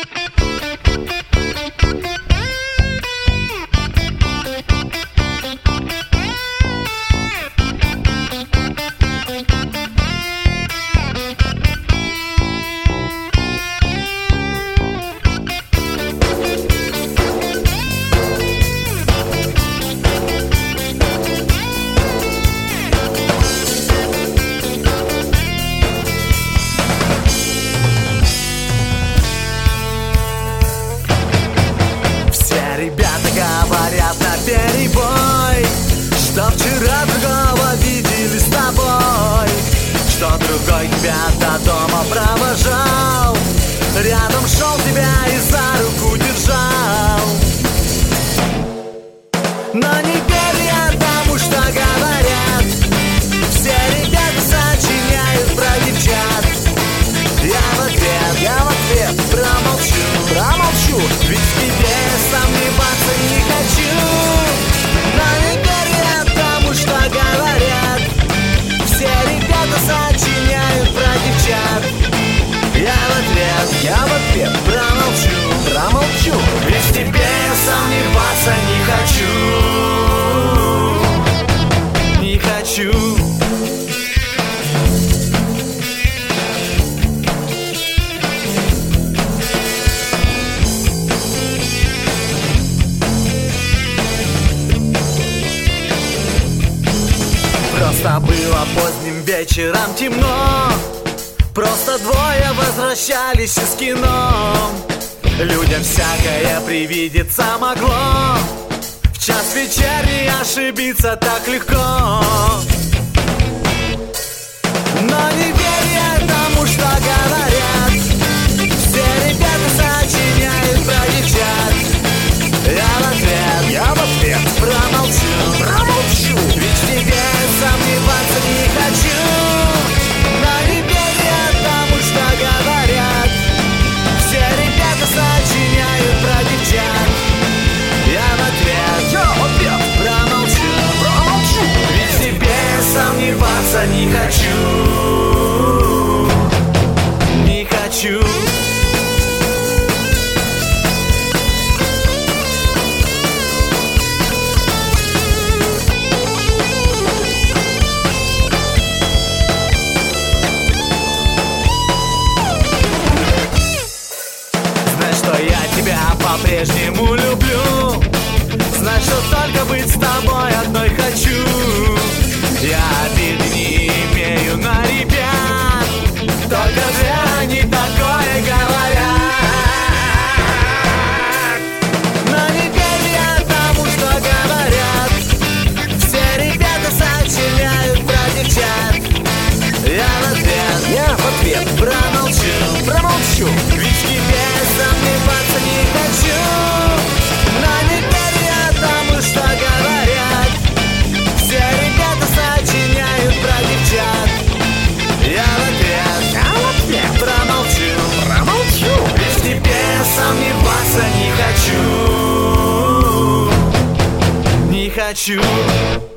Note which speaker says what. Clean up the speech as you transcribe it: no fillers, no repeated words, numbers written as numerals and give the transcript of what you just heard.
Speaker 1: Говорят наперебой, что вчера другого видели с тобой, что другой тебя до дома провожал, рядом шел тебя и за руку держал. Но не верь я тому, что говорят, все ребята сочиняют про девчат. Я в ответ промолчу, ведь в тебе сомневаться не хочу. Но не верь я тому, что говорят, все ребята сочиняют про девчат. Я в ответ промолчу, ведь в тебе я сомневаться не хочу. Просто было поздним вечером темно, просто двое возвращались из кино. Людям всякое привидеться могло, в час вечерний ошибиться так легко. Но не верь я тому, что говорят, все ребята сочиняют про девчат. Я в ответ промолчу, ведь в тебе сомневаться не хочу. Но не верь я тому, что говорят, все ребята сочиняют про девчат. Я в ответ промолчу, ведь в тебе сомневаться не хочу. По-прежнему люблю, знать, что только быть с тобой одной хочу. Я обиды не имею на ребят, только зря они такое говорят. Но не верь я тому, что говорят, все ребята сочиняют про девчат. Я в ответ промолчу, ведь в тебе сомневаться не хочу. Но не верь я тому, что говорят, все ребята сочиняют про девчат. Я в ответ промолчу, ведь в тебе сомневаться не хочу.